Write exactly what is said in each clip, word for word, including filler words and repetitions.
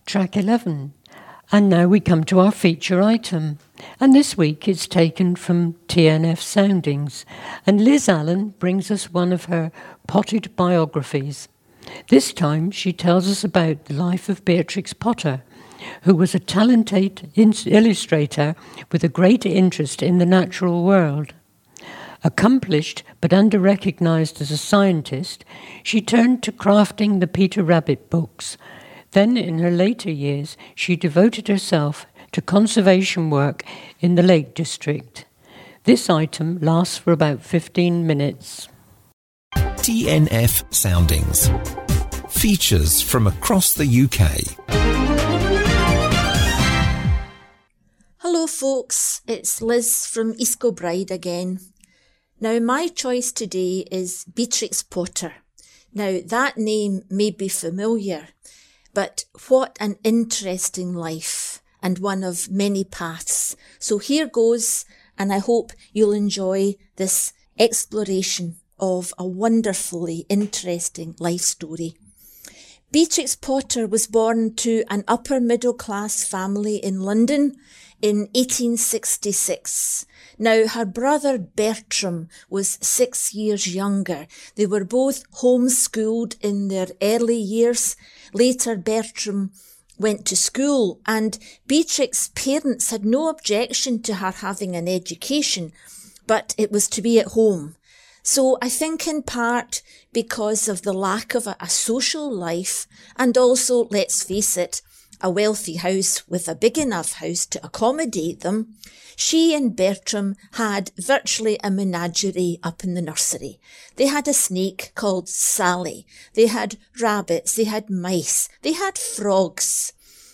Track eleven. And now we come to our feature item. And this week it's taken from T N F Soundings. And Liz Allen brings us one of her potted biographies. This time she tells us about the life of Beatrix Potter, who was a talented illustrator with a great interest in the natural world. Accomplished but under-recognised as a scientist, she turned to crafting the Peter Rabbit books. Then, in her later years, she devoted herself to conservation work in the Lake District. This item lasts for about fifteen minutes. T N F Soundings. Features from across the U K. Hello folks, it's Liz from East Kilbride again. Now my choice today is Beatrix Potter. Now that name may be familiar, but what an interesting life and one of many paths. So here goes, and I hope you'll enjoy this exploration of a wonderfully interesting life story. Beatrix Potter was born to an upper middle class family in London in eighteen sixty-six. Now, her brother Bertram was six years younger. They were both homeschooled in their early years. Later, Bertram went to school, and Beatrix's parents had no objection to her having an education, but it was to be at home. So I think in part because of the lack of a, a social life, and also, let's face it, a wealthy house with a big enough house to accommodate them, she and Bertram had virtually a menagerie up in the nursery. They had a snake called Sally. They had rabbits. They had mice. They had frogs.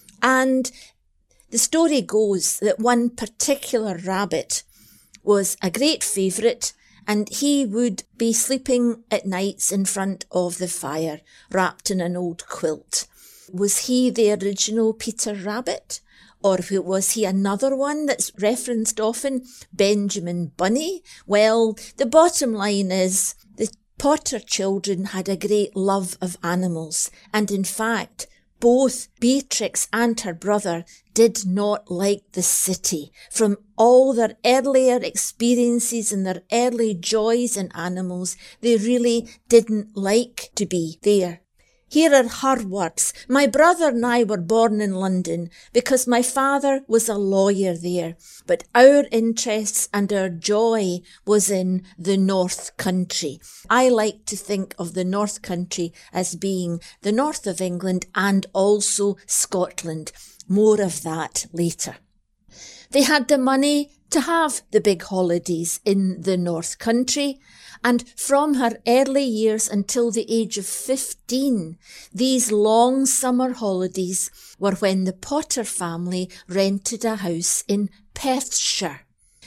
And the story goes that one particular rabbit was a great favourite, and he would be sleeping at nights in front of the fire, wrapped in an old quilt. Was he the original Peter Rabbit? Or was he another one that's referenced often, Benjamin Bunny? Well, the bottom line is the Potter children had a great love of animals, and in fact, both Beatrix and her brother did not like the city. From all their earlier experiences and their early joys in animals, they really didn't like to be there. Here are her words. My brother and I were born in London because my father was a lawyer there, but our interests and our joy was in the North Country. I like to think of the North Country as being the north of England and also Scotland. More of that later. They had the money to have the big holidays in the North Country, and from her early years until the age of fifteen, these long summer holidays were when the Potter family rented a house in Perthshire.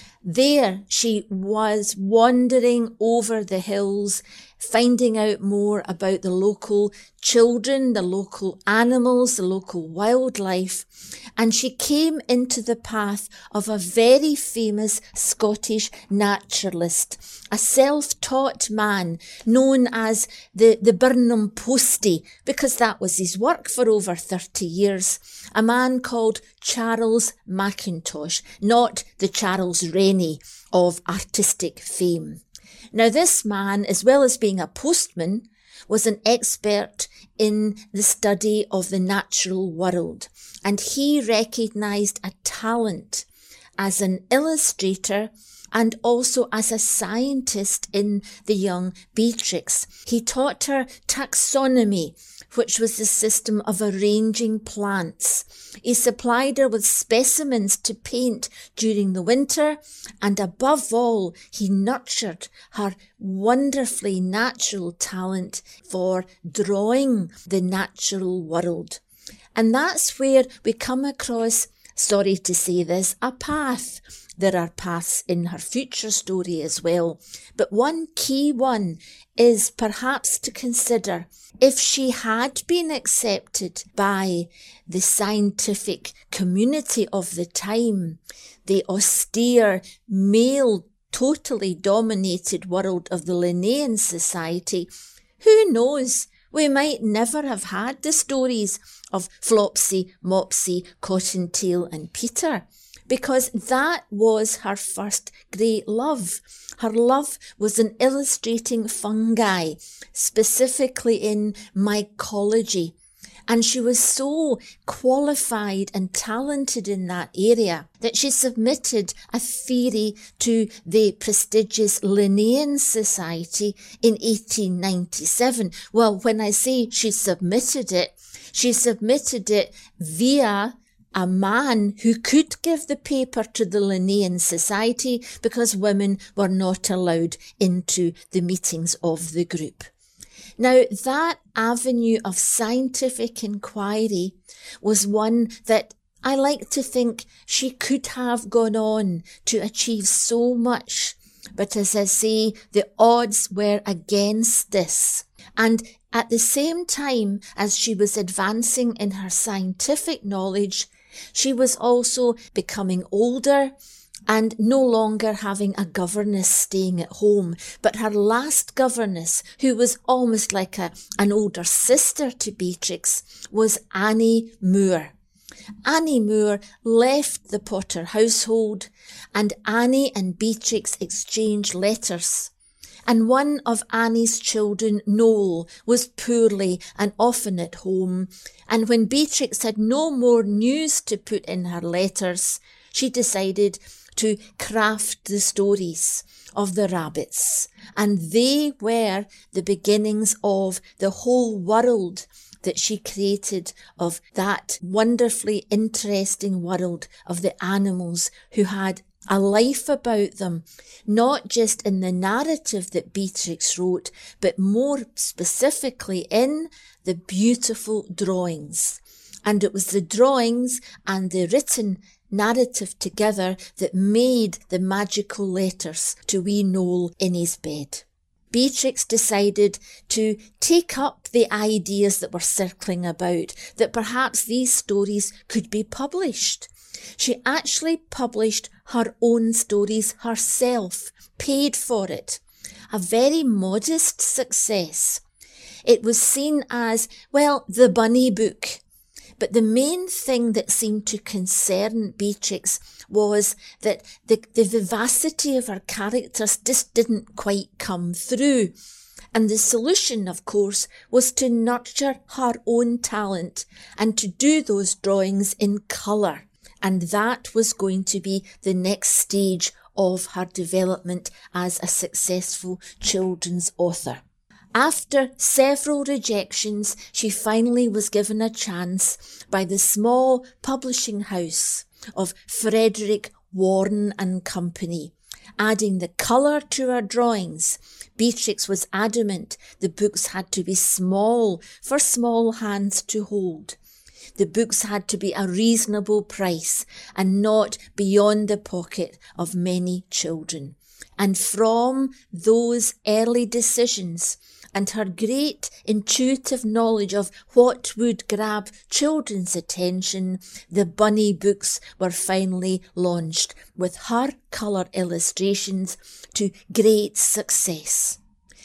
There she was wandering over the hills, finding out more about the local children, the local animals, the local wildlife, and she came into the path of a very famous Scottish naturalist, a self-taught man known as the, the Burnham Postie, because that was his work for over thirty years, a man called Charles Mackintosh, not the Charles Rennie of artistic fame. Now this man, as well as being a postman, was an expert in the study of the natural world, and he recognised a talent as an illustrator and also as a scientist in the young Beatrix. He taught her taxonomy, which was the system of arranging plants. He supplied her with specimens to paint during the winter, and above all, he nurtured her wonderfully natural talent for drawing the natural world. And that's where we come across, sorry to say this, a path. There are paths in her future story as well, but one key one is perhaps to consider if she had been accepted by the scientific community of the time, the austere, male, totally dominated world of the Linnaean Society. Who knows We might never have had the stories of Flopsy, Mopsy, Cottontail and Peter, because that was her first great love. Her love was in illustrating fungi, specifically in mycology. And she was so qualified and talented in that area that she submitted a theory to the prestigious Linnaean Society in eighteen ninety-seven. Well, when I say she submitted it, she submitted it via a man who could give the paper to the Linnaean Society because women were not allowed into the meetings of the group. Now, that avenue of scientific inquiry was one that I like to think she could have gone on to achieve so much. But as I say, the odds were against this. And at the same time as she was advancing in her scientific knowledge, she was also becoming older and no longer having a governess staying at home. But her last governess, who was almost like a, an older sister to Beatrix, was Annie Moore. Annie Moore left the Potter household, and Annie and Beatrix exchanged letters. And one of Annie's children, Noel, was poorly and often at home. And when Beatrix had no more news to put in her letters, she decided to craft the stories of the rabbits. And they were the beginnings of the whole world that she created, of that wonderfully interesting world of the animals who had a life about them, not just in the narrative that Beatrix wrote, but more specifically in the beautiful drawings. And it was the drawings and the written narrative together that made the magical letters to wee Noel in his bed. Beatrix decided to take up the ideas that were circling about, that perhaps these stories could be published. She actually published her own stories herself, paid for it. A very modest success. It was seen as, well, the bunny book. But the main thing that seemed to concern Beatrix was that the, the vivacity of her characters just didn't quite come through. And the solution, of course, was to nurture her own talent and to do those drawings in colour. And that was going to be the next stage of her development as a successful children's author. After several rejections, she finally was given a chance by the small publishing house of Frederick Warne and Company. Adding the colour to her drawings, Beatrix was adamant the books had to be small for small hands to hold. The books had to be a reasonable price and not beyond the pocket of many children. And from those early decisions and her great intuitive knowledge of what would grab children's attention, the Bunny books were finally launched with her colour illustrations to great success.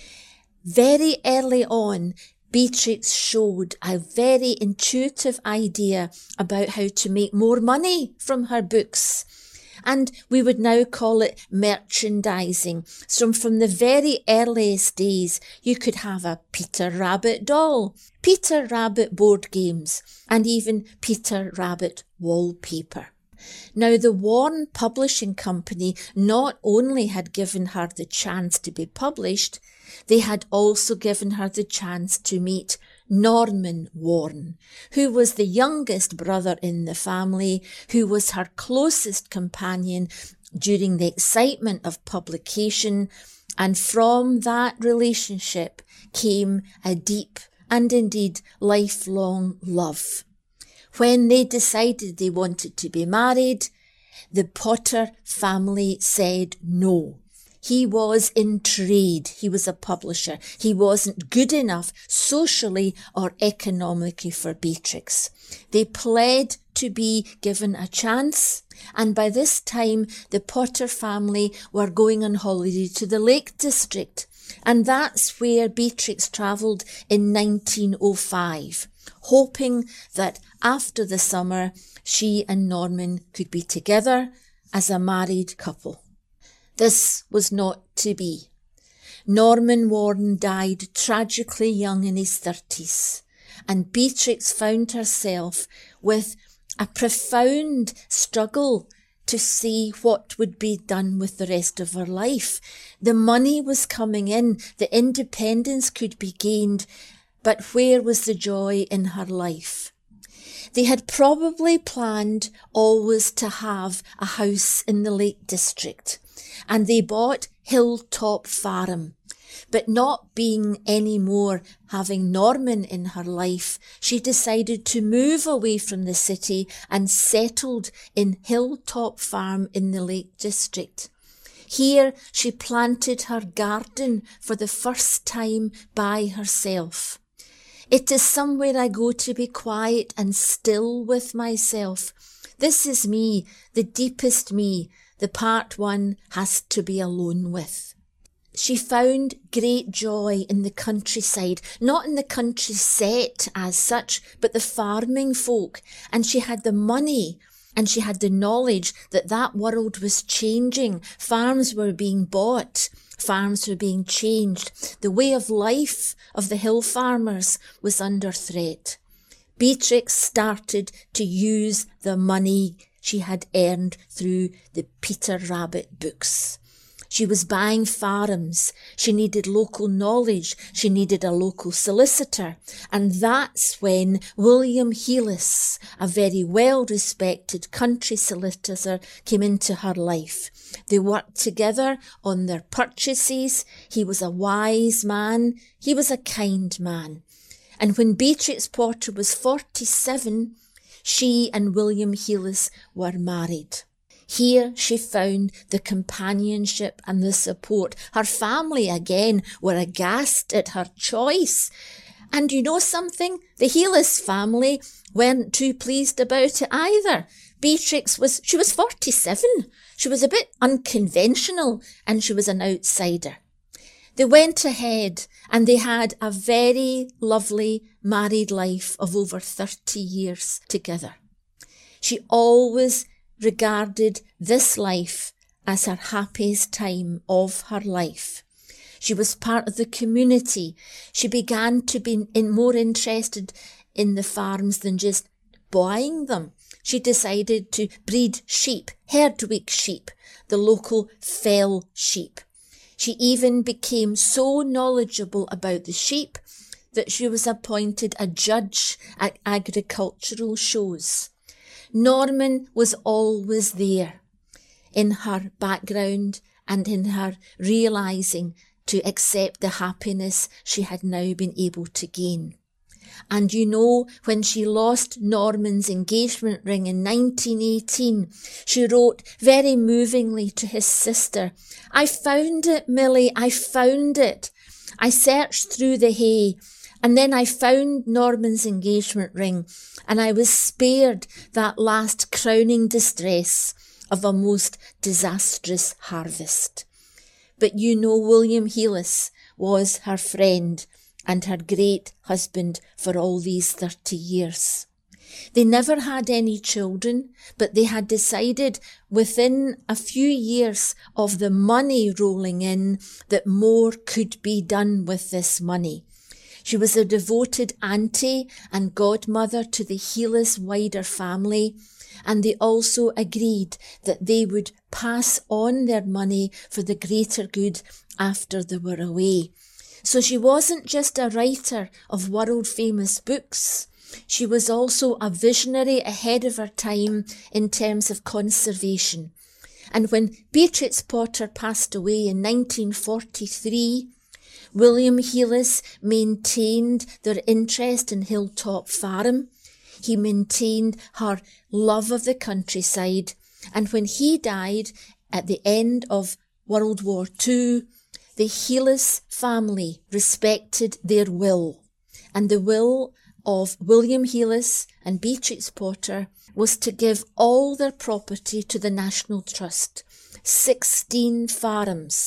Very early on, Beatrix showed a very intuitive idea about how to make more money from her books. And we would now call it merchandising. So from the very earliest days, you could have a Peter Rabbit doll, Peter Rabbit board games, and even Peter Rabbit wallpaper. Now, the Warne Publishing Company not only had given her the chance to be published, they had also given her the chance to meet Norman Warne, who was the youngest brother in the family, who was her closest companion during the excitement of publication, and from that relationship came a deep and indeed lifelong love. When they decided they wanted to be married, the Potter family said no. He was in trade. He was a publisher. He wasn't good enough socially or economically for Beatrix. They pled to be given a chance, and by this time the Potter family were going on holiday to the Lake District. And that's where Beatrix travelled in nineteen oh five, hoping that after the summer she and Norman could be together as a married couple. This was not to be. Norman Warren died tragically young in his thirties, and Beatrix found herself with a profound struggle to see what would be done with the rest of her life. The money was coming in, the independence could be gained, but where was the joy in her life? They had probably planned always to have a house in the Lake District, and they bought Hilltop Farm. But not being any more having Norman in her life, she decided to move away from the city and settled in Hilltop Farm in the Lake District. Here she planted her garden for the first time by herself. It is somewhere I go to be quiet and still with myself. This is me, the deepest me, the part one has to be alone with. She found great joy in the countryside, not in the country set as such, but the farming folk. And she had the money and she had the knowledge that that world was changing. Farms were being bought. Farms were being changed. The way of life of the hill farmers was under threat. Beatrix started to use the money she had earned through the Peter Rabbit books. She was buying farms. She needed local knowledge. She needed a local solicitor. And that's when William Heelis, a very well-respected country solicitor, came into her life. They worked together on their purchases. He was a wise man. He was a kind man. And when Beatrix Potter was forty-seven, she and William Heelis were married. Here she found the companionship and the support. Her family, again, were aghast at her choice. And you know something? The Heelis family weren't too pleased about it either. Beatrix was, she was forty-seven. She was a bit unconventional and she was an outsider. They went ahead and they had a very lovely married life of over thirty years together. She always regarded this life as her happiest time of her life. She was part of the community. She began to be in more interested in the farms than just buying them. She decided to breed sheep, Herdwick sheep, the local fell sheep. She even became so knowledgeable about the sheep that she was appointed a judge at agricultural shows. Norman was always there in her background and in her realising to accept the happiness she had now been able to gain. And you know, when she lost Norman's engagement ring in nineteen eighteen, she wrote very movingly to his sister, "I found it, Millie, I found it. I searched through the hay, and then I found Norman's engagement ring, and I was spared that last crowning distress of a most disastrous harvest." But you know, William Heelis was her friend and her great husband for all these thirty years. They never had any children, but they had decided within a few years of the money rolling in that more could be done with this money. She was a devoted auntie and godmother to the Heelis wider family, and they also agreed that they would pass on their money for the greater good after they were away. So she wasn't just a writer of world-famous books. She was also a visionary ahead of her time in terms of conservation. And when Beatrix Potter passed away in nineteen forty-three, William Heelis maintained their interest in Hilltop Farm. He maintained her love of the countryside. And when he died at the end of World War Two, the Heelis family respected their will. And the will of William Heelis and Beatrix Potter was to give all their property to the National Trust, sixteen farms.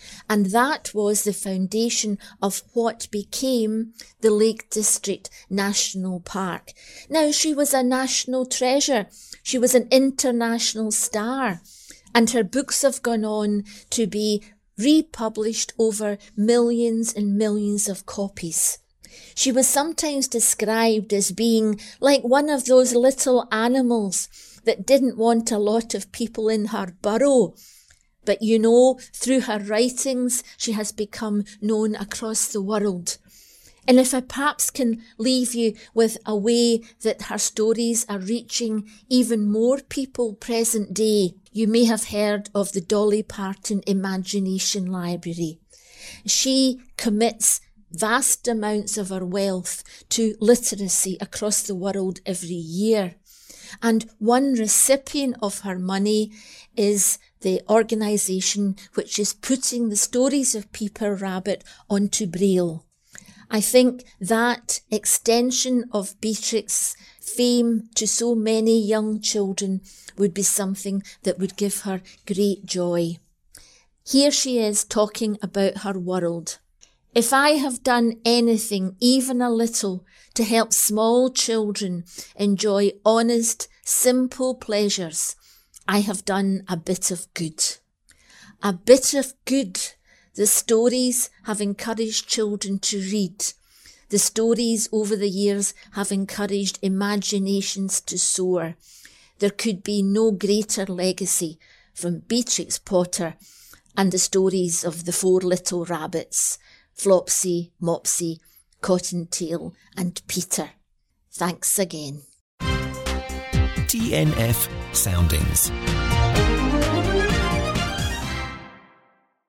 And that was the foundation of what became the Lake District National Park. Now, she was a national treasure. She was an international star. And her books have gone on to be republished over millions and millions of copies. She was sometimes described as being like one of those little animals that didn't want a lot of people in her burrow. But you know, through her writings, she has become known across the world. And if I perhaps can leave you with a way that her stories are reaching even more people present day, you may have heard of the Dolly Parton Imagination Library. She commits vast amounts of her wealth to literacy across the world every year. And one recipient of her money is the organisation which is putting the stories of Peter Rabbit onto Braille. I think that extension of Beatrix's fame to so many young children would be something that would give her great joy. Here she is talking about her world. If I have done anything, even a little, to help small children enjoy honest, simple pleasures, I have done a bit of good. A bit of good. The stories have encouraged children to read. The stories over the years have encouraged imaginations to soar. There could be no greater legacy from Beatrix Potter and the stories of the four little rabbits, Flopsy, Mopsy, Cottontail and Peter. Thanks again. T N F Soundings.